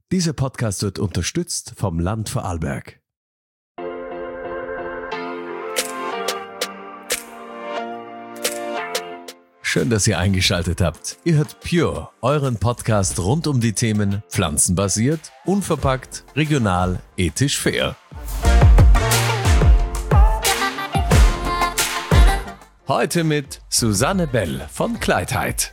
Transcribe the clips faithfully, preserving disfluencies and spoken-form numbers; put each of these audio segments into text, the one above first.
Dieser Podcast wird unterstützt vom Land Vorarlberg. Schön, dass ihr eingeschaltet habt. Ihr hört Pure, euren Podcast rund um die Themen pflanzenbasiert, unverpackt, regional, ethisch fair. Heute mit Susanne Bell von Kleidheit.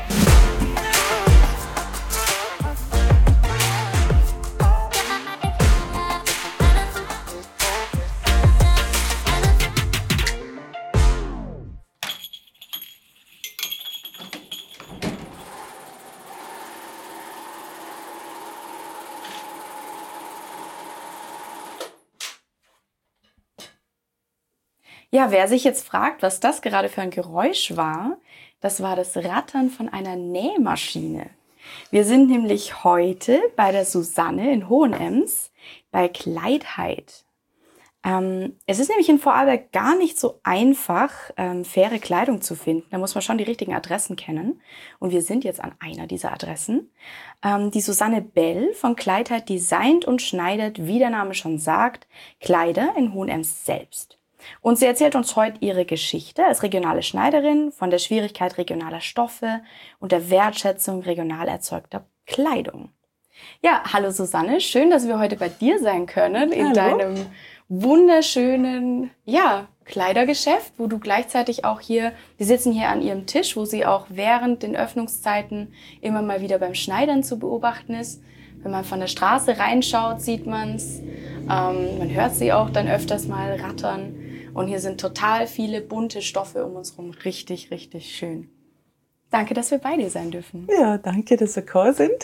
Ja, wer sich jetzt fragt, was das gerade für ein Geräusch war, das war das Rattern von einer Nähmaschine. Wir sind nämlich heute bei der Susanne in Hohenems bei Kleidheit. Ähm, es ist nämlich in Vorarlberg gar nicht so einfach, ähm, faire Kleidung zu finden. Da muss man schon die richtigen Adressen kennen. Und wir sind jetzt an einer dieser Adressen. Ähm, die Susanne Bell von Kleidheit designt und schneidet, wie der Name schon sagt, Kleider in Hohenems selbst. Und sie erzählt uns heute ihre Geschichte als regionale Schneiderin von der Schwierigkeit regionaler Stoffe und der Wertschätzung regional erzeugter Kleidung. Ja, hallo Susanne, schön, dass wir heute bei dir sein können in Hallo. Deinem wunderschönen ja, Kleidergeschäft, wo du gleichzeitig auch hier, wir sitzen hier an ihrem Tisch, wo sie auch während den Öffnungszeiten immer mal wieder beim Schneidern zu beobachten ist. Wenn man von der Straße reinschaut, sieht man es. Ähm, man hört sie auch dann öfters mal rattern. Und hier sind total viele bunte Stoffe um uns herum. Richtig, richtig schön. Danke, dass wir bei dir sein dürfen. Ja, danke, dass wir gekommen sind.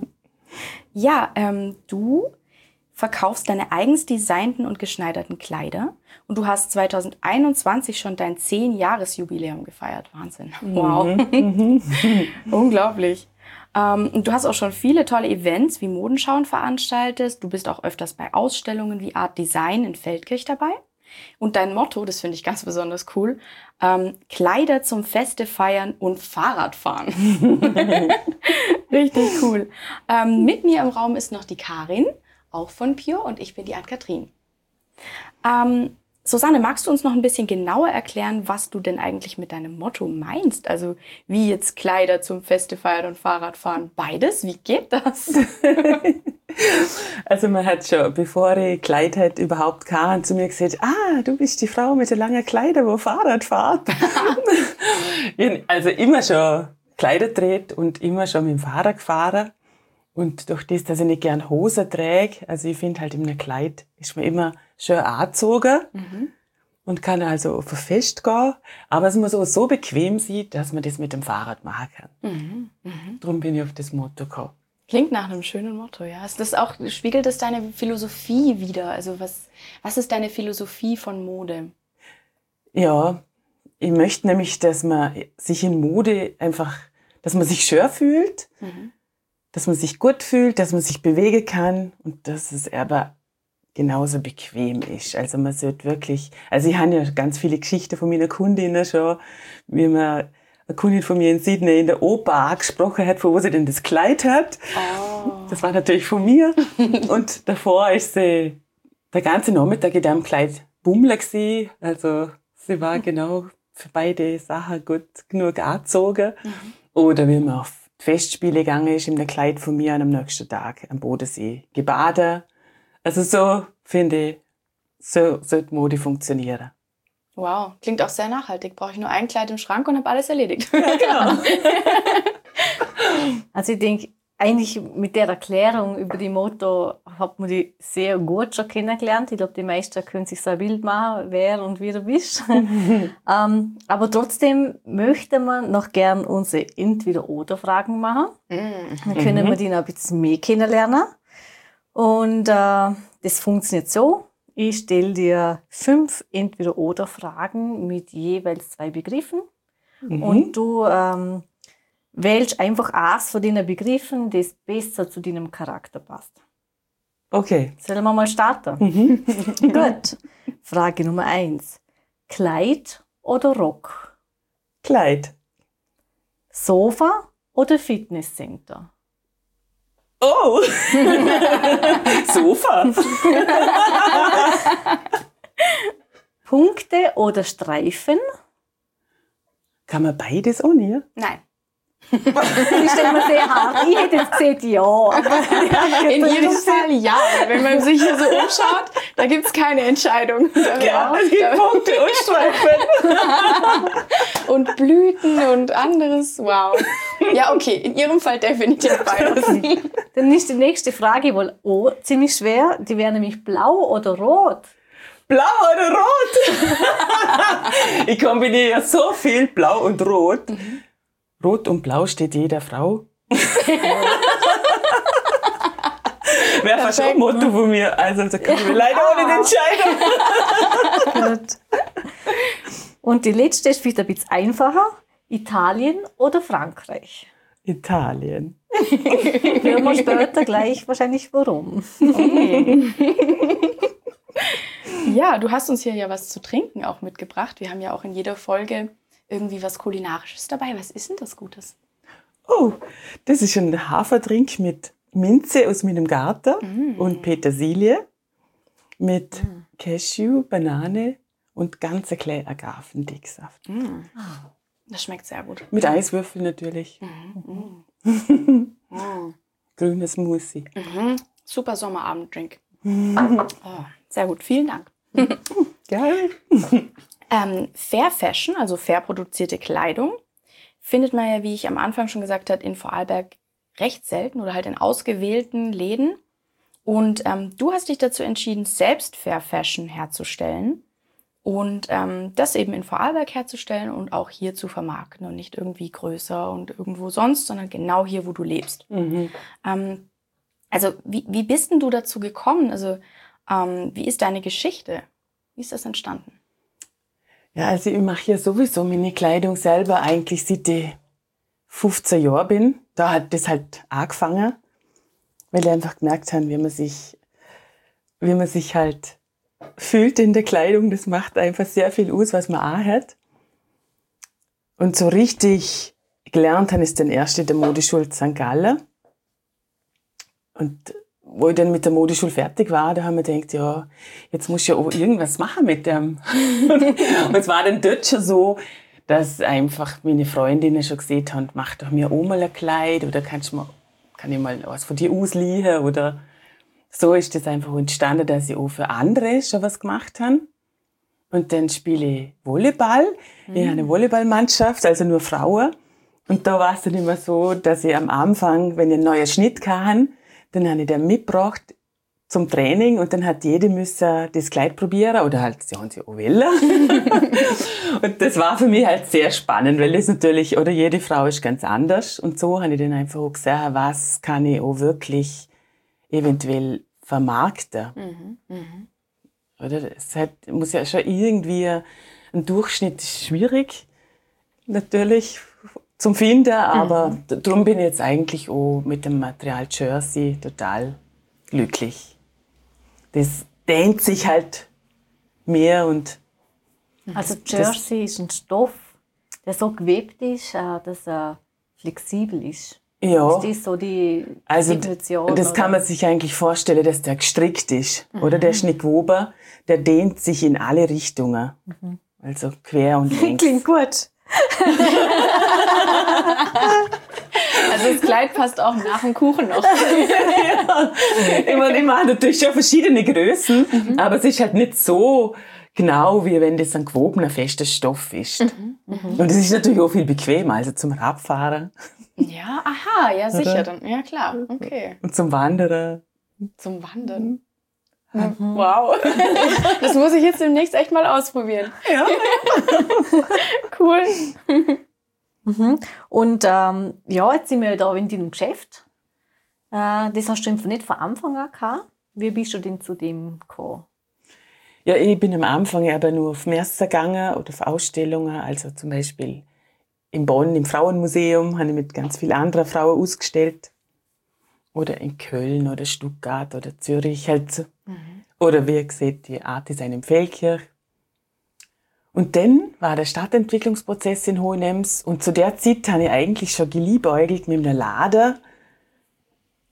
Ja, ähm, du verkaufst deine eigens designten und geschneiderten Kleider. Und du hast zwanzig einundzwanzig schon dein zehn-Jahres-Jubiläum gefeiert. Wahnsinn. Wow. Mhm. Unglaublich. Ähm, und du hast auch schon viele tolle Events wie Modenschauen veranstaltet. Du bist auch öfters bei Ausstellungen wie Art Design in Feldkirch dabei. Und dein Motto, das finde ich ganz besonders cool, ähm, Kleider zum Feste feiern und Fahrradfahren. Richtig cool. Ähm, mit mir im Raum ist noch die Karin, auch von Pure, und ich bin die Ann-Kathrin. Ähm, Susanne, magst du uns noch ein bisschen genauer erklären, was du denn eigentlich mit deinem Motto meinst? Also wie jetzt Kleider zum Feste feiern und Fahrradfahren? Beides? Wie geht das? Also man hat schon, bevor ich Kleidheit überhaupt kam, zu mir gesagt, ah, du bist die Frau mit den langen Kleidern, die Fahrrad fährt. Also immer schon Kleider dreht und immer schon mit dem Fahrrad gefahren. Und durch das, dass ich nicht gern Hosen trage, also ich finde halt in einem Kleid ist man immer schön angezogen mhm. und kann also auf ein Fest gehen. Aber es muss auch so bequem sein, dass man das mit dem Fahrrad machen kann. Mhm. Mhm. Darum bin ich auf das Motto gekommen. Klingt nach einem schönen Motto, ja. Ist das auch, spiegelt das deine Philosophie wider? Also was, was ist deine Philosophie von Mode? Ja, ich möchte nämlich, dass man sich in Mode einfach, dass man sich schön fühlt, mhm. dass man sich gut fühlt, dass man sich bewegen kann und dass es aber genauso bequem ist. Also man sollte wirklich, also ich habe ja ganz viele Geschichten von meinen Kundinnen schon, wie man eine Kundin von mir in Sydney in der Oper gesprochen hat, von wo sie denn das Kleid hat. Oh. Das war natürlich von mir. Und davor ist sie der ganze Nachmittag in diesem Kleid bummeln gewesen. Also sie war genau für beide Sachen gut genug angezogen. Mhm. Oder wie man auf die Festspiele gegangen ist, in einem Kleid von mir am nächsten Tag am Bodensee gebadet. Also so, finde ich, so sollte Mode funktionieren. Wow, klingt auch sehr nachhaltig. Brauche ich nur ein Kleid im Schrank und habe alles erledigt. Ja, genau. Also ich denke, eigentlich mit der Erklärung über die Motto hat man die sehr gut schon kennengelernt. Ich glaube, die meisten können sich so ein Bild machen, wer und wie du bist. ähm, aber trotzdem möchte man noch gern unsere Entweder-Oder-Fragen machen. Mhm. Dann können wir die noch ein bisschen mehr kennenlernen. Und äh, das funktioniert so. Ich stelle dir fünf Entweder-Oder-Fragen mit jeweils zwei Begriffen. Mhm. Und du ähm, wählst einfach eins von den Begriffen, das besser zu deinem Charakter passt. Okay. Sollen wir mal starten? Mhm. Gut. Frage Nummer eins. Kleid oder Rock? Kleid. Sofa oder Fitnesscenter? Oh! Sofa! Punkte oder Streifen? Kann man beides auch nicht? Nein. Das ist immer sehr hart. Ich hätte jetzt gesagt, ja. Aber In jedem Fall ja. Wenn man sich hier so umschaut, da gibt es keine Entscheidung. Ja, es gibt Punkte und Streifen. Und Blüten und anderes. Wow. Ja, okay. In Ihrem Fall definitiv beides. Dann ist die nächste Frage wohl oh, ziemlich schwer. Die wäre nämlich blau oder rot. Blau oder rot? Ich kombiniere ja so viel Blau und Rot. Mhm. Rot und Blau steht jeder Frau. Wäre fast ein Motto von mir. Also da kann ich mir leider auch nicht entscheiden. Gut. Und die letzte ist vielleicht ein bisschen einfacher. Italien oder Frankreich? Italien. Hören wir später gleich wahrscheinlich warum. Okay. Ja, du hast uns hier ja was zu trinken auch mitgebracht. Wir haben ja auch in jeder Folge irgendwie was Kulinarisches dabei. Was ist denn das Gutes? Oh, das ist ein Haferdrink mit Minze aus meinem Garten mm. und Petersilie mit mm. Cashew, Banane und ganz ein kleiner Agavendicksaft. Mm. Das schmeckt sehr gut. Mit Eiswürfeln natürlich. Mm. Mm. Grünes Smoothie. Mm. Super Sommerabenddrink. Mm. Oh, sehr gut, vielen Dank. Geil. Ähm, Fair Fashion, also fair produzierte Kleidung, findet man ja, wie ich am Anfang schon gesagt habe, in Vorarlberg recht selten oder halt in ausgewählten Läden. Und ähm, du hast dich dazu entschieden, selbst Fair Fashion herzustellen und ähm, das eben in Vorarlberg herzustellen und auch hier zu vermarkten und nicht irgendwie größer und irgendwo sonst, sondern genau hier, wo du lebst. Mhm. Ähm, also wie, wie bist denn du dazu gekommen? Also ähm, wie ist deine Geschichte? Wie ist das entstanden? Ja, also ich mache ja sowieso meine Kleidung selber eigentlich seit ich fünfzehn Jahre bin. Da hat das halt angefangen, weil ich einfach gemerkt habe, wie man sich, wie man sich halt fühlt in der Kleidung. Das macht einfach sehr viel aus, was man anhat. Und so richtig gelernt habe ich es dann erst in der Modeschule Sankt Gallen. Und wo ich dann mit der Modeschule fertig war, da haben wir gedacht, ja, jetzt muss ich ja auch irgendwas machen mit dem. Und es war dann dort schon so, dass einfach meine Freundinnen schon gesehen haben, mach doch mir auch mal ein Kleid oder kannst du mal, kann ich mal was von dir ausleihen oder so ist das einfach entstanden, dass ich auch für andere schon was gemacht habe. Und dann spiele ich Volleyball. Mhm. Ich habe eine Volleyballmannschaft, also nur Frauen. Und da war es dann immer so, dass ich am Anfang, wenn ich einen neuen Schnitt hatte, dann habe ich den mitgebracht zum Training und dann hat jede müssen das Kleid probieren oder halt, sie haben sie auch wollen. Und das war für mich halt sehr spannend, weil das natürlich, oder jede Frau ist ganz anders. Und so habe ich dann einfach auch gesehen, was kann ich auch wirklich eventuell vermarkten. Mhm. Mhm. Oder es hat, muss ja schon irgendwie, ein Durchschnitt ist schwierig, natürlich, zum Finden, aber mhm. darum bin ich jetzt eigentlich auch mit dem Material Jersey total glücklich. Das dehnt sich halt mehr und... Also Jersey ist ein Stoff, der so gewebt ist, dass er flexibel ist. Ja. Ist das so die also Definition? Das kann man sich eigentlich vorstellen, dass der gestrickt ist. Mhm. Oder der ist nicht gewoben, der dehnt sich in alle Richtungen. Mhm. Also quer und längs. Klingt gut. Also das Kleid passt auch nach dem Kuchen noch. Ja. Ich meine, ich mache natürlich schon verschiedene Größen, mhm. aber es ist halt nicht so genau, wie wenn das ein gewobener, fester Stoff ist. Mhm. Mhm. Und es ist natürlich auch viel bequemer, also zum Radfahren. Ja, aha, ja sicher, dann, ja klar, okay. Und zum Wandern. Zum Wandern? Mhm. Wow. Das muss ich jetzt demnächst echt mal ausprobieren. Ja. Cool. Mhm. Und ähm, ja, jetzt sind wir da in deinem Geschäft. Äh, das hast du nicht von Anfang an gehabt. Wie bist du denn zu dem gekommen? Ja, ich bin am Anfang aber nur auf Messen gegangen oder auf Ausstellungen. Also zum Beispiel in Bonn im Frauenmuseum habe ich mit ganz vielen anderen Frauen ausgestellt. Oder in Köln oder Stuttgart oder Zürich halt so. Mhm. Oder wie gesagt, die Art Design in Feldkirch. Und dann war der Stadtentwicklungsprozess in Hohenems und zu der Zeit habe ich eigentlich schon geliebäugelt mit einem Laden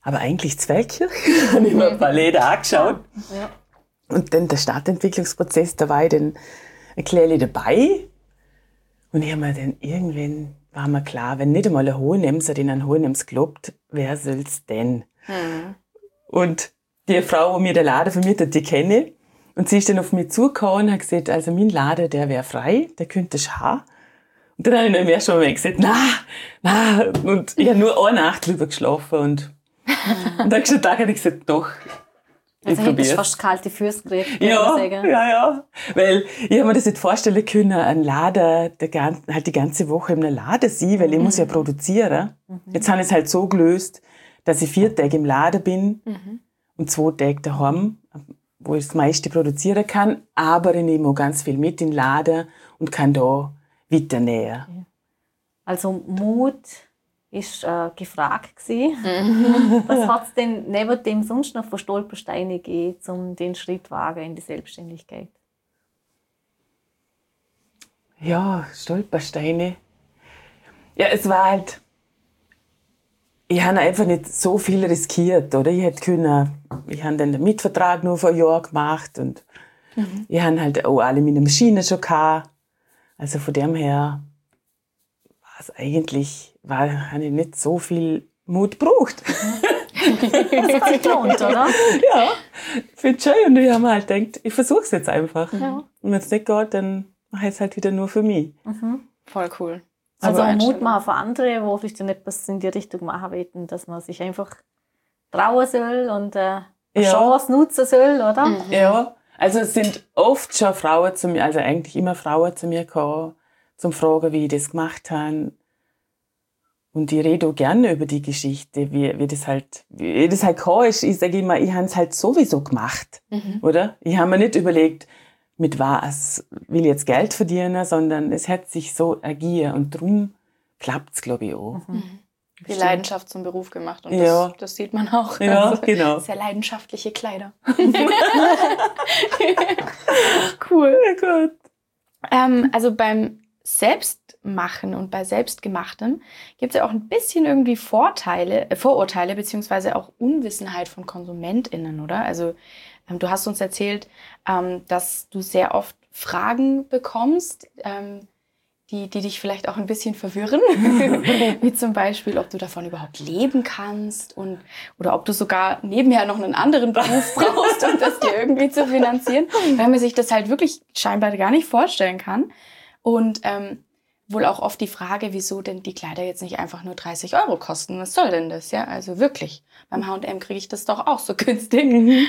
aber eigentlich Zweigkirche. Habe ich mir ein paar Läden angeschaut. Ja. Und dann der Stadtentwicklungsprozess, da war ich dann ein kleines dabei. Und ich habe mir dann irgendwann, war mir klar, wenn nicht einmal ein Hohenemser in einen Hohenems glaubt, wer soll's denn? Mhm. Und die Frau, die mir den Laden vermietet, die kenne ich. Und sie ist dann auf mich zugekommen und hat gesagt, also mein Laden, der wäre frei, der könnte schauen. Und dann habe ich im ersten Moment gesagt, na, na. Und ich habe nur eine Nacht drüber geschlafen. Und, und am nächsten Tag habe ich gesagt, doch, ich Also hättest probier's. du fast kalte Füße gekriegt, Ja, kann man sagen. ja, ja. Weil ich habe mir das nicht vorstellen können, ein Laden, der, gan- halt die ganze Woche im Laden sein, weil ich muss ja produzieren. Jetzt habe ich es halt so gelöst, dass ich vier Tage im Laden bin und zwei Tage daheim, wo ich das meiste produzieren kann. Aber ich nehme auch ganz viel mit in den Laden und kann da weiternähen. Also Mut ist äh, gefragt gewesen. Was hat es denn neben dem sonst noch für Stolpersteine gegeben, um den Schritt wagen in die Selbstständigkeit? Ja, Stolpersteine. Ja, es war halt, ich habe einfach nicht so viel riskiert, oder? Ich hätte können, ich habe dann den Mietvertrag nur vor einem Jahr gemacht und mhm. ich habe halt auch alle meine Maschinen schon gehabt. Also von dem her war es eigentlich, war, habe ich nicht so viel Mut gebraucht. Das hat sich gelohnt, oder? Ja, ich finde es schön. Und ich habe mir halt gedacht, ich versuche es jetzt einfach. Ja. Und wenn es nicht geht, dann mache ich es halt wieder nur für mich. Mhm. Voll cool. Also Aber Mut machen für andere, wo vielleicht etwas in die Richtung machen wollen, dass man sich einfach trauen soll und äh, eine Ja. Chance nutzen soll, oder? Mhm. Ja, also es sind oft schon Frauen zu mir, also eigentlich immer Frauen zu mir gekommen, zum Fragen, wie ich das gemacht habe. Und ich rede auch gerne über die Geschichte, wie, wie das halt, wie das halt gekommen ist. Ich sage immer, ich habe es halt sowieso gemacht, Mhm. oder? Ich habe mir nicht überlegt, mit was will ich jetzt Geld verdienen, sondern es hat sich so ergeben und darum klappt es, glaube ich, auch. Die Leidenschaft zum Beruf gemacht und Ja. das, das sieht man auch. Ja, Also, genau. sehr leidenschaftliche Kleider. Cool. Ja, gut. Ähm, also beim Selbstmachen und bei Selbstgemachtem gibt es ja auch ein bisschen irgendwie Vorteile, äh, Vorurteile beziehungsweise auch Unwissenheit von KonsumentInnen, oder? Also ähm, du hast uns erzählt, ähm, dass du sehr oft Fragen bekommst, ähm, die, die dich vielleicht auch ein bisschen verwirren. Wie zum Beispiel, ob du davon überhaupt leben kannst und oder ob du sogar nebenher noch einen anderen Beruf brauchst, um das dir irgendwie zu finanzieren. Weil man sich das halt wirklich scheinbar gar nicht vorstellen kann. Und ähm, wohl auch oft die Frage, wieso denn die Kleider jetzt nicht einfach nur dreißig Euro kosten. Was soll denn das? Ja, also wirklich. Beim H und M kriege ich das doch auch so günstig.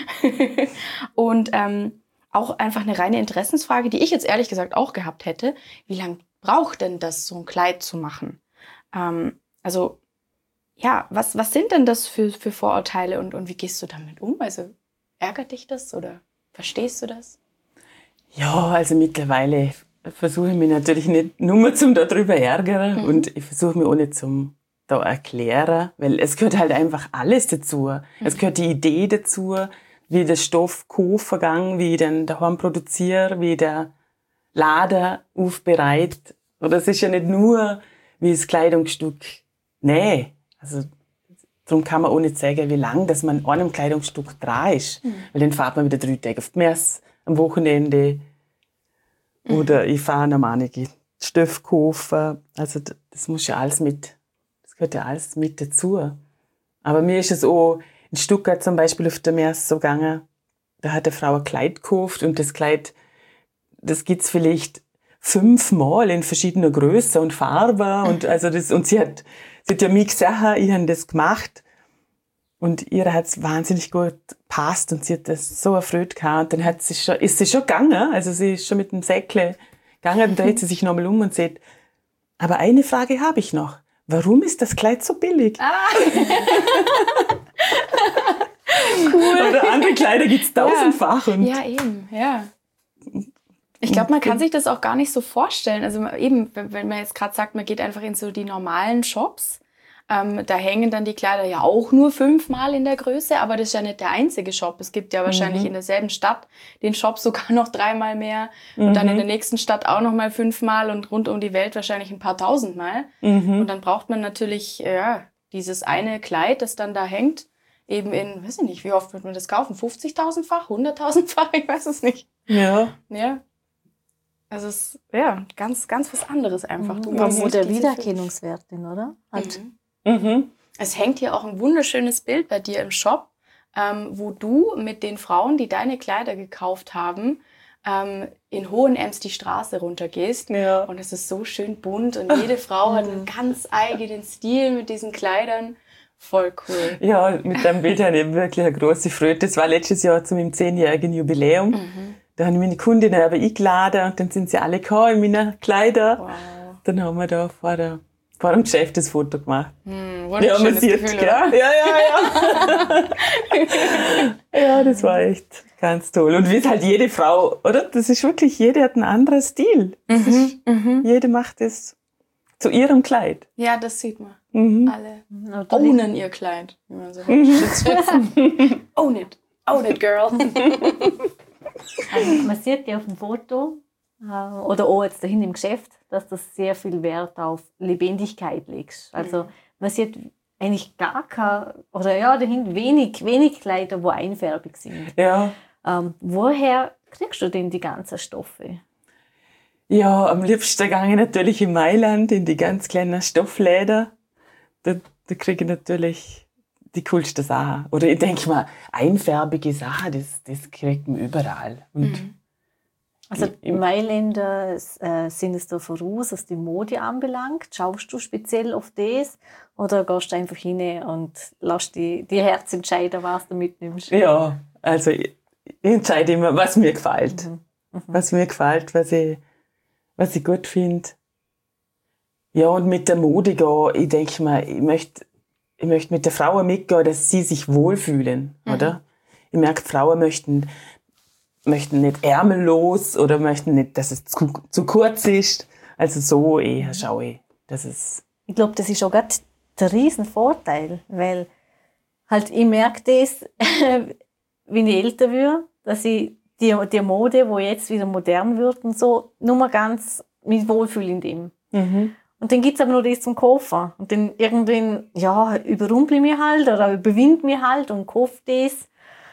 Und ähm, auch einfach eine reine Interessensfrage, die ich jetzt ehrlich gesagt auch gehabt hätte. Wie lange braucht denn das, so ein Kleid zu machen? Ähm, also, ja, was, was sind denn das für, für Vorurteile und, und wie gehst du damit um? Also, ärgert dich das oder verstehst du das? Ja, also mittlerweile versuche ich mich natürlich nicht nur zum darüber ärgern Mhm. und ich versuche mich auch nicht zum da erklären, weil es gehört halt einfach alles dazu. Mhm. Es gehört die Idee dazu, wie der Stoff kaufen gang, wie ich den daheim produziere, wie der Laden aufbereitet. Oder es ist ja nicht nur wie das Kleidungsstück nähe. Also darum kann man auch nicht sagen, wie lange dass man an einem Kleidungsstück dran ist. Mhm. Weil dann fährt man wieder drei Tage auf die Messe, am Wochenende. Mhm. Oder ich fahre noch einige Stoffe kaufen. Also das muss ja alles mit, das gehört ja alles mit dazu. Aber mir ist es auch in Stuttgart zum Beispiel auf der Messe so gegangen, da hat eine Frau ein Kleid gekauft und das Kleid, das gibt's vielleicht fünfmal in verschiedener Größe und Farben und also das, und sie hat, sie hat ja mich gesagt, ich habe das gemacht und ihr hat's wahnsinnig gut gepasst und sie hat das so erfreut gehabt und dann hat sie schon, ist sie schon gegangen, also sie ist schon mit dem Säckle gegangen und dreht sie sich nochmal um und sagt, aber eine Frage habe ich noch. Warum ist das Kleid so billig? Ah. Cool. Oder andere Kleider gibt's tausendfach. Ja. Und ja, eben, ja. Ich glaube, man kann sich das auch gar nicht so vorstellen. Also eben, wenn man jetzt gerade sagt, man geht einfach in so die normalen Shops, ähm, da hängen dann die Kleider ja auch nur fünfmal in der Größe, aber das ist ja nicht der einzige Shop. Es gibt ja wahrscheinlich mhm. in derselben Stadt den Shop sogar noch dreimal mehr und mhm. dann in der nächsten Stadt auch noch mal fünfmal und rund um die Welt wahrscheinlich ein paar tausendmal. Mhm. Und dann braucht man natürlich ja, dieses eine Kleid, das dann da hängt, eben in, weiß ich nicht, wie oft wird man das kaufen? fünfzigtausendfach, hunderttausendfach, ich weiß es nicht. Ja. Ja. Also es ist ja ganz, ganz was anderes einfach. Du Ja, machst wo der diese- Wiedererkennungswert oder? Halt. Mhm. Mhm. Es hängt hier auch ein wunderschönes Bild bei dir im Shop, ähm, wo du mit den Frauen, die deine Kleider gekauft haben, ähm, in Hohenems die Straße runtergehst. Ja. Und es ist so schön bunt und jede Frau hat einen ganz eigenen Stil mit diesen Kleidern. Voll cool. Ja, mit dem Bild habe ich wirklich eine grosse Freude. Das war letztes Jahr zu meinem zehnjährigen Jubiläum. Mhm. Da haben meine Kundinnen aber eingeladen und dann sind sie alle gekommen in meinen Kleidern. Wow. Dann haben wir da vor, der, vor dem Geschäft das Foto gemacht. Hm, Ja, wunderschönes man sieht, Gefühl, gell? oder? Ja, ja, ja. Ja, das war echt ganz toll. Und wie es halt jede Frau, oder? Das ist wirklich, jede hat einen anderen Stil. Das ist, jede macht es zu ihrem Kleid. Ja, das sieht man. Mhm. Alle Natürlich. ownen ihr Kleid. Wie man so schön Own it. Own it, girl. Also, man sieht ja auf dem Foto äh, oder auch jetzt dahin im Geschäft, dass du sehr viel Wert auf Lebendigkeit legst. Also man sieht eigentlich gar kein, oder ja, dahin wenig, wenig Kleider, die einfärbig sind. Ja. Ähm, woher kriegst du denn die ganzen Stoffe? Ja, am liebsten gehe ich natürlich in Mailand in die ganz kleinen Stoffläden. Da, da kriege ich natürlich die coolsten Sachen. Oder ich denke mal, einfärbige Sachen, das, das kriegt man überall. Und Mhm. Also Ich- ich- Mailänder äh, sind es da voraus, was die Mode anbelangt. Schaust du speziell auf das oder gehst du einfach hin und lässt die, die Herz entscheiden, was du mitnimmst? ja, also ich, ich entscheide immer, was mir gefällt. Mhm. Was mir gefällt, was ich, was ich gut finde. Ja, und mit der Mode gehen, ich denke mal, ich möchte, ich möchte mit der Frauen mitgehen, dass sie sich wohlfühlen, oder? Ich merke, Frauen möchten, möchten nicht ärmellos oder möchten nicht, dass es zu, zu kurz ist. Also so eher schaue ich, dass es, Ich glaube, das ist auch gerade der riesen Vorteil, weil halt ich merke das, wenn ich älter werde, dass ich die, die Mode, wo jetzt wieder modern wird und so, nur mal ganz mich wohlfühle in dem. mhm. Und dann gibt's aber nur das zum Kaufen. Und dann irgendwann, ja, überrumple ich mich halt oder überwinde mich halt und kaufe das.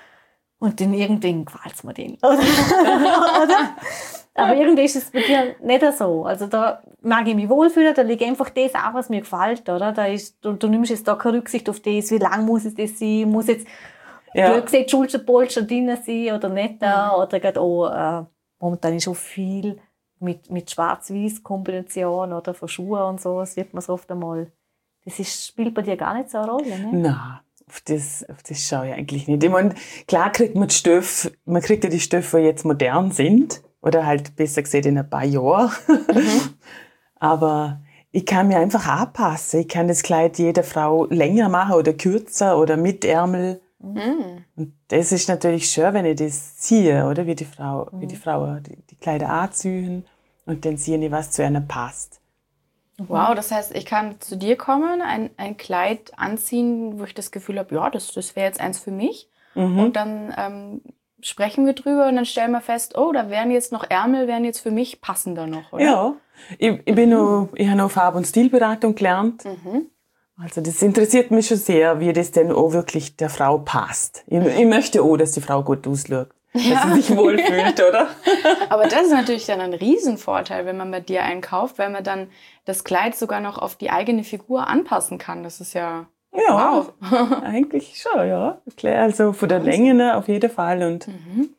Und dann irgendwann gefällt's mir den. Oder? Oder? Aber irgendwie ist es bei dir nicht so. Also da mag ich mich wohlfühlen, da liegt einfach das an, was mir gefällt. Oder? Da ist, du, du nimmst jetzt da keine Rücksicht auf das, wie lang muss es das sein, muss jetzt Ja. blöd gesagt Schulterpolster drin sein oder nicht. Mhm. Oder gerade auch, äh, momentan ist auch viel mit, mit Schwarz-Weiß-Kombination oder von Schuhen und so, das wird man so oft einmal. Das ist, spielt bei dir gar nicht so eine Rolle, ne? Nein, auf das, auf das schaue ich eigentlich nicht. Ich meine, klar kriegt man die Stoffe, man kriegt ja die Stoffe, die jetzt modern sind, oder halt besser gesagt in ein paar Jahren. Mhm. Aber ich kann mir einfach anpassen. Ich kann das Kleid jeder Frau länger machen oder kürzer oder mit Ärmel. Mhm. Und das ist natürlich schön, wenn ich das ziehe, oder? Wie die Frau, wie die Frauen die, die Kleider anziehen und dann sehe ich, was zu einer passt. Wow, das heißt, ich kann zu dir kommen, ein, ein Kleid anziehen, wo ich das Gefühl habe, ja, das, das wäre jetzt eins für mich. Mhm. Und dann ähm, sprechen wir drüber und dann stellen wir fest, oh, da wären jetzt noch Ärmel, wären jetzt für mich passender noch, oder? Ja, ich, ich, bin noch, ich habe noch Farb- und Stilberatung gelernt. Mhm. Also das interessiert mich schon sehr, wie das denn auch wirklich der Frau passt. Ich, ich möchte auch, dass die Frau gut ausschaut, dass sie sich wohlfühlt, oder? Aber das ist natürlich dann ein Riesenvorteil, wenn man bei dir einkauft, weil man dann das Kleid sogar noch auf die eigene Figur anpassen kann. Das ist ja, Ja, wow. eigentlich schon, ja. Klar, also von der Länge ne, auf jeden Fall und, Mhm.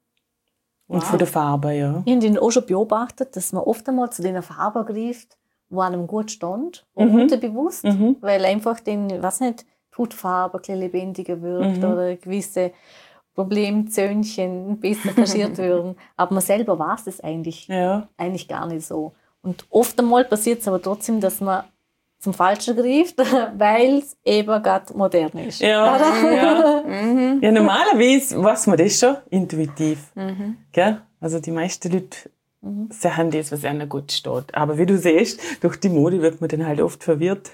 und Wow. von der Farbe, ja. Ich habe den auch schon beobachtet, dass man oft einmal zu den Farben greift, wo einem gut stand, auch Mhm. unterbewusst, Mhm. weil einfach den, was nicht, die Hautfarbe ein bisschen lebendiger wird Mhm. oder gewisse Problemzöhnchen besser kaschiert werden. Aber man selber weiß das eigentlich, Ja, eigentlich gar nicht so. Und oft einmal passiert es aber trotzdem, dass man zum Falschen greift, weil es eben gerade modern ist. ja, Oder? ja. Mhm. Ja, normalerweise weiß man das schon intuitiv. Mhm. Gell? Also die meisten Leute Mhm. sagen das, was ihnen gut steht. Aber wie du siehst, durch die Mode wird man dann halt oft verwirrt.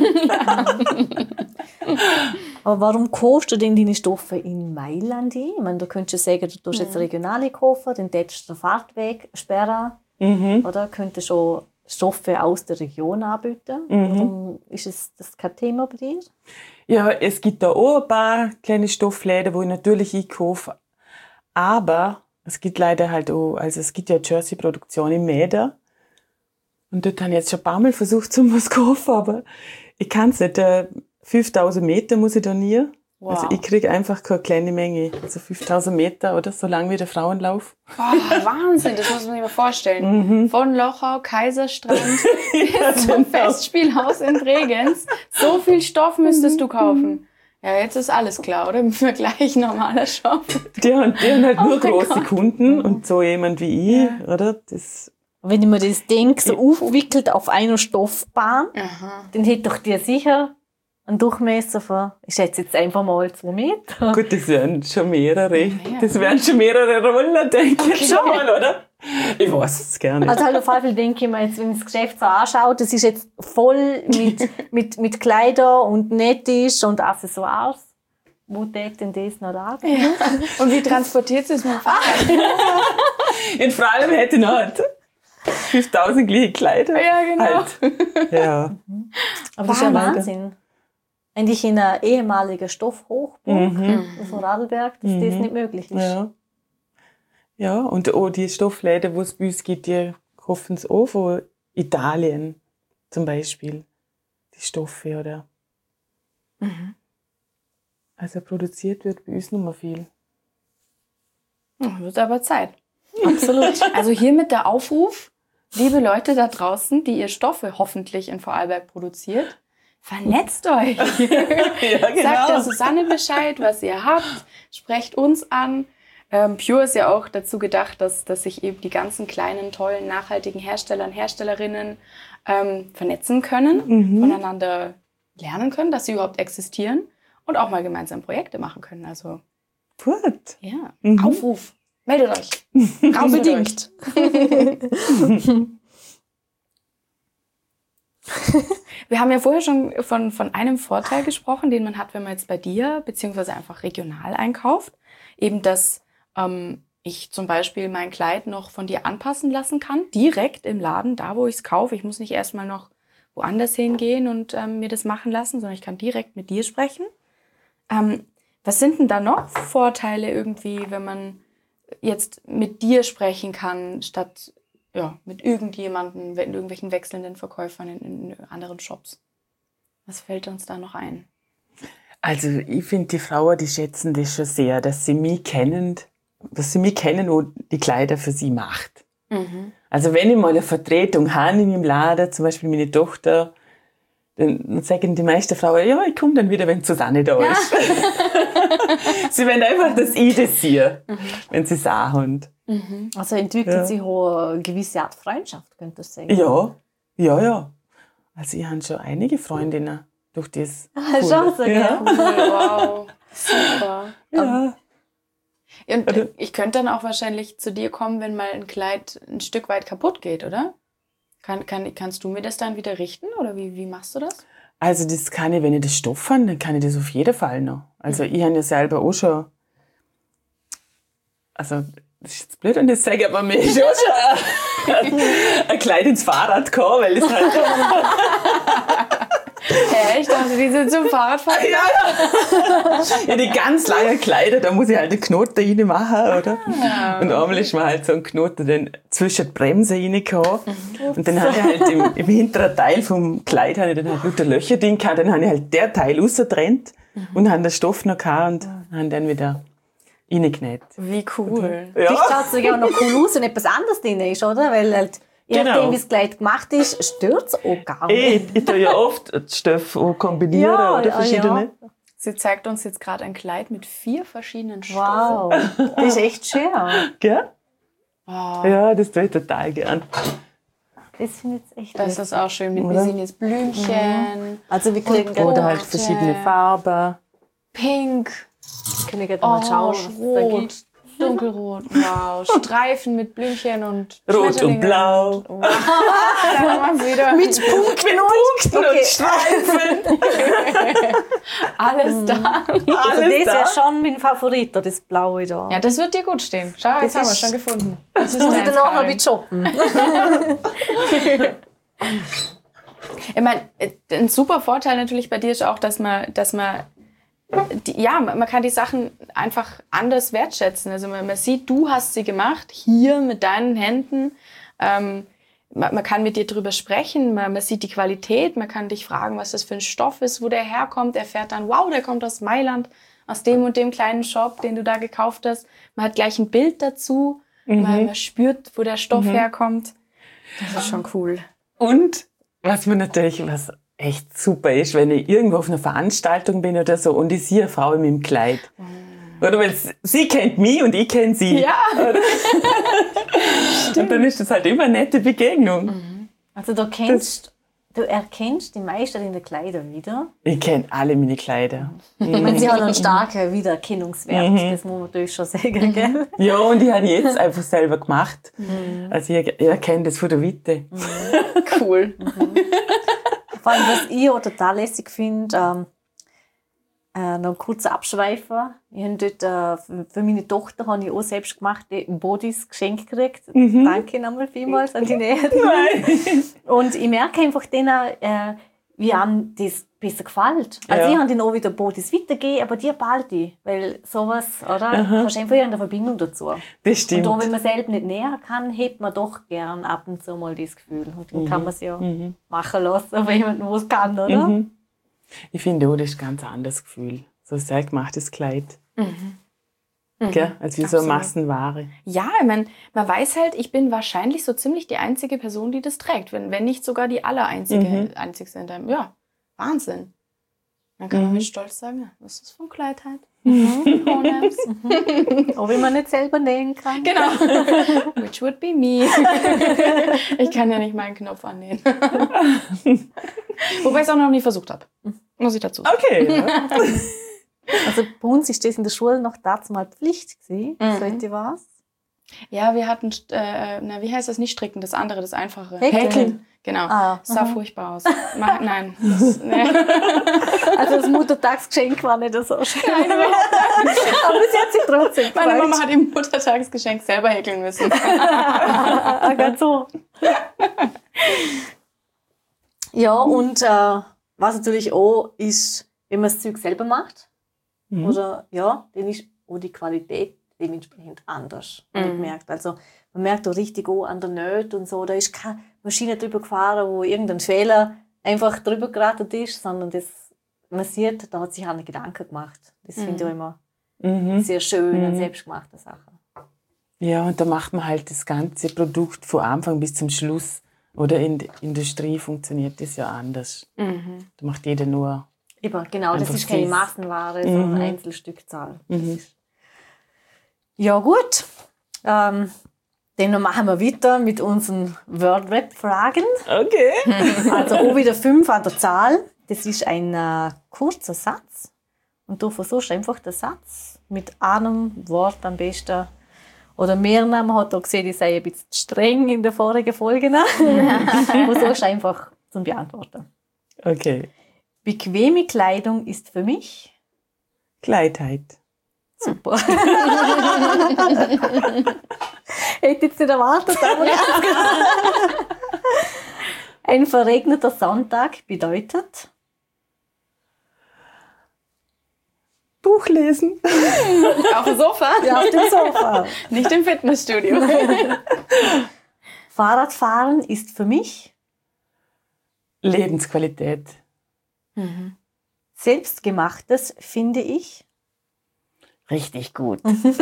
Aber warum kaufst du denn deine Stoffe in Mailand ein? Ich meine, du könntest ja sagen, du tust jetzt regionale kaufen, dann tätst du den Fahrtweg sperren. Mhm. Oder könntest schon Stoffe aus der Region anbieten. Mhm. Warum ist es das kein Thema bei dir? Ja, es gibt da auch ein paar kleine Stoffläden, wo ich natürlich einkaufe. Aber es gibt leider halt auch, also es gibt ja Jersey-Produktion in Mäder. Und dort habe ich jetzt schon ein paar Mal versucht, zum was zu kaufen, aber ich kann es nicht. Äh, fünftausend Meter muss ich da nie. Wow. Also ich kriege einfach keine kleine Menge. Also fünftausend Meter oder so lang wie der Frauenlauf. Oh, Wahnsinn, das muss man sich mal vorstellen. Mhm. Von Lochau, Kaiserstrand Ja, bis zum genau. Festspielhaus in Bregenz. So viel Stoff müsstest du kaufen. Ja, jetzt ist alles klar, oder? Im Vergleich normaler Shop. Die haben, die haben halt Oh nur mein große Gott. Kunden und so jemand wie ich, oder? Das, Wenn ich mir das denke, so aufwickelt auf einer Stoffbahn, Aha. dann hätte doch dir sicher einen Durchmesser von, ich schätze jetzt einfach mal zwei Meter. gut, das wären schon mehrere. Mehr. Das wären schon mehrere Rollen, denke ich schon mal, oder? Ich weiß es gar nicht. Also halt auf jeden Fall denke ich mir jetzt, wenn ich das Geschäft so anschaue, das ist jetzt voll mit, mit, mit Kleider und Nettisch und Accessoires. Wo deckt denn das noch da? Ja. Und wie transportiert sie es mit dem Fahrrad? In Freiland hätte ich noch fünftausend gleiche Kleider. Ja, genau. Halt. Ja. Aber das ist ja Wahnsinn. Wahnsinn. Eigentlich in einer ehemaligen Stoffhochburg von Radlberg, dass das nicht möglich ist. Ja. Ja, und auch die Stoffläden, die es bei uns gibt, die kaufen es auch von Italien zum Beispiel. Die Stoffe, oder? Also produziert wird bei uns nicht mehr viel. Hm, Wird aber Zeit. Absolut. Also hiermit der Aufruf, liebe Leute da draußen, die ihr Stoffe hoffentlich in Vorarlberg produziert, vernetzt euch. Ja, genau. Sagt der Susanne Bescheid, was ihr habt. Sprecht uns an. Ähm, Pure ist ja auch dazu gedacht, dass, dass sich eben die ganzen kleinen, tollen, nachhaltigen Hersteller und Herstellerinnen ähm, vernetzen können, voneinander lernen können, dass sie überhaupt existieren und auch mal gemeinsam Projekte machen können. Also Gut. ja, Mhm. Aufruf. Meldet euch. Raus mit Unbedingt. Wir haben ja vorher schon von, von einem Vorteil gesprochen, den man hat, wenn man jetzt bei dir beziehungsweise einfach regional einkauft. Eben, dass ähm, ich zum Beispiel mein Kleid noch von dir anpassen lassen kann, direkt im Laden, da wo ich es kaufe. Ich muss nicht erstmal noch woanders hingehen und ähm, mir das machen lassen, sondern ich kann direkt mit dir sprechen. Ähm, was sind denn da noch Vorteile irgendwie, wenn man jetzt mit dir sprechen kann, statt ja, mit irgendjemandem, mit irgendwelchen wechselnden Verkäufern in, in anderen Shops? Was fällt uns da noch ein? Also ich finde, die Frauen, die schätzen das schon sehr, dass sie mich kennen, dass sie mich kennen und die Kleider für sie macht. Mhm. Also wenn ich mal eine Vertretung habe in meinem Laden, zum Beispiel meine Tochter, dann, dann sagen die meisten Frauen, ja, ich komme dann wieder, wenn Susanne da ist. Sie wollen einfach, dass ich das sehe, mhm. wenn sie es anhaben. Mhm. Also entwickelt Ja. sich auch eine gewisse Art Freundschaft, könnte ich sagen. Ja, ja, ja. Also ich habe schon einige Freundinnen durch das. Schon so, Ja. gell? Wow, super. Ja. Und äh, ich könnte dann auch wahrscheinlich zu dir kommen, wenn mal ein Kleid ein Stück weit kaputt geht, oder? Kann, kann, kannst du mir das dann wieder richten oder wie, wie machst du das? Also das kann ich, wenn ich das Stoff habe, dann kann ich das auf jeden Fall noch. Also ich habe ja selber auch schon, also das ist jetzt blöd, wenn ich das sage, aber mir ist auch schon ein, ein Kleid ins Fahrrad gekommen, weil es halt... Hä, ich dachte, die sind zum Fahrradfahren. ja, ja. ja, die ganz langen Kleider, da muss ich halt den Knoten rein machen, oder? Ah. Und einmal ist mir halt so ein Knoten dann zwischen die Bremse reingekommen. Und dann habe ich halt im, im hinteren Teil vom Kleid habe ich dann halt lauter Löcher drin gehabt. Dann habe ich halt der Teil rausgetrennt und habe den Stoff noch gehabt und habe dann wieder reingenäht. Wie cool. Ja. Vielleicht schaut es sogar auch noch cool aus, wenn etwas anderes drin ist, oder? Weil halt, je Genau. nachdem, wie das Kleid gemacht ist, stört es auch gar nicht. Ich, ich tue ja oft die Stoffe auch kombinieren Ja, oder ja, verschiedene. Sie zeigt uns jetzt gerade ein Kleid mit vier verschiedenen Stoffen. Wow, das ist echt schön. Gell? Wow. Ja, das tue ich total gern. Das finde ich jetzt echt Das lustig. ist auch schön mit Oder? Bisini's Blümchen, Also wir können Und gerne Oder halt Rote. verschiedene Farben. Pink, können gerne mal schauen, Orange, was da Rot, gibt. dunkelrot. Wow, Streifen mit Blümchen und Rot und Schmetterlingen. blau. Wow. Da haben wir es wieder. Mit Punkten Mit Punkten Okay. und Streifen. Alles da. Also Alles das da. wäre schon mein Favorit, da, das Blaue da. Ja, das wird dir gut stehen. Schau, jetzt Das haben wir es ist- schon gefunden. Das ist muss ich deins, dann auch noch Karin. mit shoppen. Ich meine, ein super Vorteil natürlich bei dir ist auch, dass man, dass man, die, ja, man kann die Sachen einfach anders wertschätzen. Also man, man sieht, du hast sie gemacht, hier mit deinen Händen. Ähm, man, man kann mit dir drüber sprechen, man, man sieht die Qualität, man kann dich fragen, was das für ein Stoff ist, wo der herkommt. Er fährt dann, wow, der kommt aus Mailand, aus dem und dem kleinen Shop, den du da gekauft hast. Man hat gleich ein Bild dazu, mhm. man, man spürt, wo der Stoff mhm. herkommt. Das ist schon cool. Und was mir natürlich, was echt super ist, wenn ich irgendwo auf einer Veranstaltung bin oder so und ich sehe eine Frau in meinem Kleid. Mm. Oder weil sie kennt mich und ich kenne sie. Ja. Und dann ist das halt immer eine nette Begegnung. Mhm. Also du kennst, das, du erkennst die meisten in den Kleidern wieder? Ich kenne alle meine Kleider. Mhm. Ich meine, sie haben einen starken Wiedererkennungswert, mhm. das muss man natürlich schon sagen, gell? Ja, und ich habe jetzt einfach selber gemacht. Mhm. Also ich, ich erkenne das von der Witte. Mhm. Cool. Mhm. Vor allem, was ich auch total lässig finde, ähm, äh, noch ein kurzer Abschweifer. Ich habe dort, äh, für meine Tochter habe ich auch selbst gemachte Bodys geschenkt gekriegt. Mhm. Danke nochmal vielmals an die Näherin. Und ich merke einfach denen, äh, wie einem das besser gefällt. Also ja. Ich habe denen auch wieder Bodys weitergegeben, aber die behalte ich. Weil sowas, oder? Aha. Hast du einfach eine Verbindung dazu. Das stimmt. Und auch wenn man selbst nicht näher kann, hebt man doch gern ab und zu mal das Gefühl. Und dann mhm. kann man es ja mhm. machen lassen, wenn jemand was kann, oder? Mhm. Ich finde auch, das ist ein ganz anderes Gefühl. So ein selbstgemachtes Kleid. Mhm. Mhm. Gell? Als wie Absolut. So eine Massenware. Ja, ich mein, man weiß halt, ich bin wahrscheinlich so ziemlich die einzige Person, die das trägt. Wenn, wenn nicht sogar die allereinzige, mhm. einzigste in deinem, ja, Wahnsinn. Dann kann mhm. man mit Stolz sagen, ja, was ist das für ein Kleid halt? Mhm. mhm. Auch wenn man nicht selber nähen kann. Genau. Which would be me. Ich kann ja nicht mal einen Knopf annähen. Wobei ich es auch noch nie versucht habe. Muss ich dazu sagen. Okay. Ja. Also bei uns ist das in der Schule noch dazu mal Pflicht gewesen. Mhm. Seht ihr was? Ja, wir hatten, äh, na, wie heißt das, nicht stricken, das andere, das einfache. Häkeln. Häkeln. Genau. Ah, sah aha. furchtbar aus. Ma- nein. Das, nee. Also das Muttertagsgeschenk war nicht so schön. Nein, aber sie hat sich trotzdem gefreut. Meine Mama hat im Muttertagsgeschenk selber häkeln müssen. Ganz so. Ja, und äh, was natürlich auch ist, wenn man das Zeug selber macht, mhm. oder ja, dann ist auch die Qualität dementsprechend anders. Mhm. Merkt. Also man merkt auch richtig auch an der Nähte und so, da ist keine Maschine drüber gefahren, wo irgendein Fehler einfach drüber geraten ist, sondern das, man sieht, da hat sich einer Gedanken gemacht. Das mhm. finde ich auch immer mhm. sehr schön, eine mhm. selbstgemachte Sache. Ja, und da macht man halt das ganze Produkt von Anfang bis zum Schluss. Oder in der Industrie funktioniert das ja anders. Mhm. Da macht jeder nur... Eben, genau, das ist keine Massenware, sondern mhm. Einzelstückzahl. Mhm. Ja gut, ähm, dann machen wir weiter mit unseren Word-Rap-Fragen. Okay. Also auch wieder fünf an der Zahl. Das ist ein äh, kurzer Satz. Und du versuchst einfach den Satz mit einem Wort am besten. Oder Mirna, man hat auch gesehen, ich sei ein bisschen streng in der vorigen Folge. Du versuchst einfach zu beantworten. Okay. Bequeme Kleidung ist für mich? Kleidheit. Super. Hätte jetzt nicht erwartet, aber ein verregneter Sonntag bedeutet? Buch lesen. Auf dem Sofa? Ja, auf dem Sofa. Nicht im Fitnessstudio. Fahrradfahren ist für mich? Lebensqualität. Mhm. Selbstgemachtes finde ich? Richtig gut.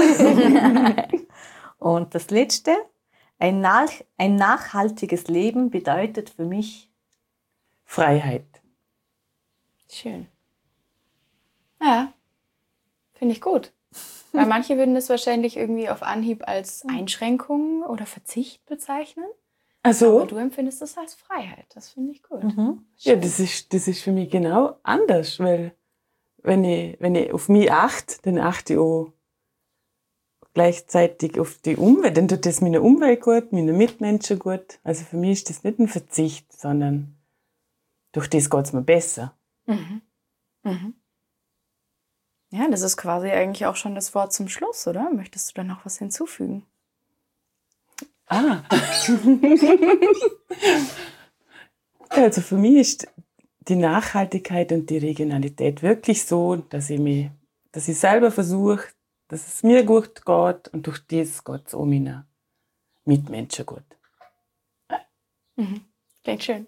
Und das Letzte, ein, nach, ein nachhaltiges Leben bedeutet für mich? Freiheit. Schön. Ja, finde ich gut. Weil manche würden das wahrscheinlich irgendwie auf Anhieb als Einschränkung oder Verzicht bezeichnen. Also, aber du empfindest das als Freiheit. Das finde ich gut. Mhm. Ja, das ist, das ist für mich genau anders, weil wenn ich, wenn ich auf mich achte, dann achte ich auch gleichzeitig auf die Umwelt. Dann tut das meiner Umwelt gut, meinen Mitmenschen gut. Also für mich ist das nicht ein Verzicht, sondern durch das geht es mir besser. Mhm. Mhm. Ja, das ist quasi eigentlich auch schon das Wort zum Schluss, oder? Möchtest du da noch was hinzufügen? Ah. Also für mich ist die Nachhaltigkeit und die Regionalität wirklich so, dass ich mich, dass ich selber versuche, dass es mir gut geht und durch das geht es auch meinen Mitmenschen gut. Mhm. Klingt schön.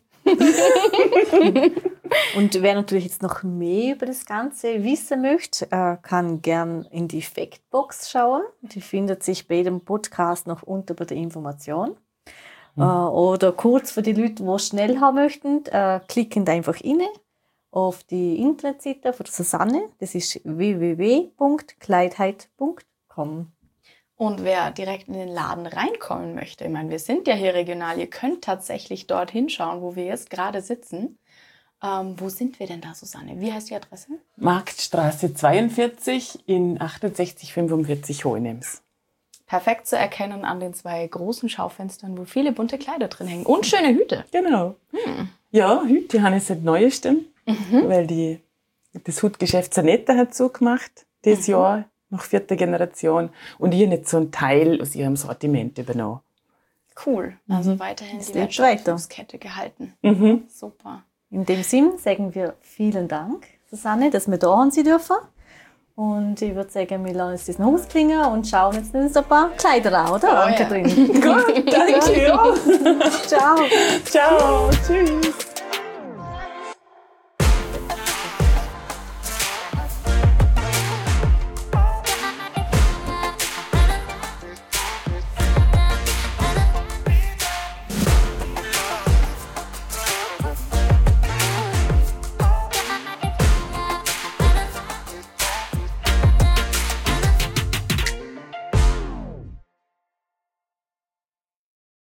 Und wer natürlich jetzt noch mehr über das Ganze wissen möchte, kann gern in die Factbox schauen. Die findet sich bei jedem Podcast noch unter bei der Information. Mhm. Oder kurz für die Leute, die es schnell haben möchten, klicken einfach rein auf die Internetseite von Susanne. Das ist w w w punkt kleidheit punkt com. Und wer direkt in den Laden reinkommen möchte, ich meine, wir sind ja hier regional, ihr könnt tatsächlich dort hinschauen, wo wir jetzt gerade sitzen. Ähm, wo sind wir denn da, Susanne? Wie heißt die Adresse? Marktstraße zweiundvierzig in achtundsechzig fünfundvierzig Hohenems. Perfekt zu erkennen an den zwei großen Schaufenstern, wo viele bunte Kleider drin hängen. Und schöne Hüte. Genau. Hm. Ja, Hüte habe ich seit Neuestem, mhm. weil die, das Hutgeschäft Zanetta hat zugemacht, dieses mhm. Jahr, noch vierte Generation. Und ich habe nicht so einen Teil aus ihrem Sortiment übernommen. Cool. Also weiterhin das die Wertschöpfungskette gehalten. Mhm. Super. In dem Sinn sagen wir vielen Dank, Susanne, dass wir da haben Sie dürfen. Und ich würde sagen, wir lassen uns das noch ausklingen und schauen jetzt ein paar Kleider an, oder? Oh, Anke ja. drin. Gut, danke. Ja. Ciao. Ciao. Tschüss.